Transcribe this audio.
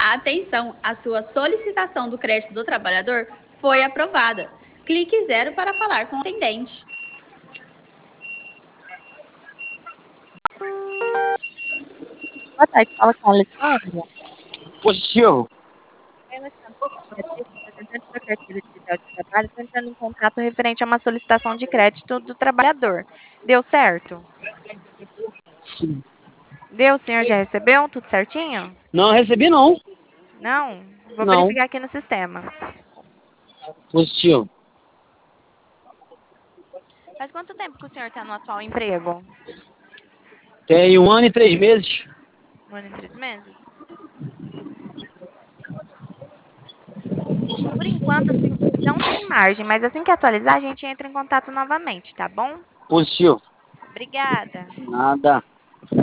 Atenção, a sua solicitação do crédito do trabalhador foi aprovada. Clique 0 para falar com o atendente. Boa tarde, fala com a Alessandra. Positivo. Oi, Alessandra, representante da carteira digital de trabalho, estou entrando em contato referente a uma solicitação de crédito do trabalhador. Deu certo? Sim. Deu, o senhor já recebeu? Tudo certinho? Não recebi, não. Não? Vou Não. verificar aqui no sistema. Positivo. Faz quanto tempo que o senhor está no atual emprego? Tem 1 ano e 3 meses. 1 ano e 3 meses? Por enquanto, assim, não tem margem, mas assim que atualizar, a gente entra em contato novamente, tá bom? Positivo. Obrigada. Nada.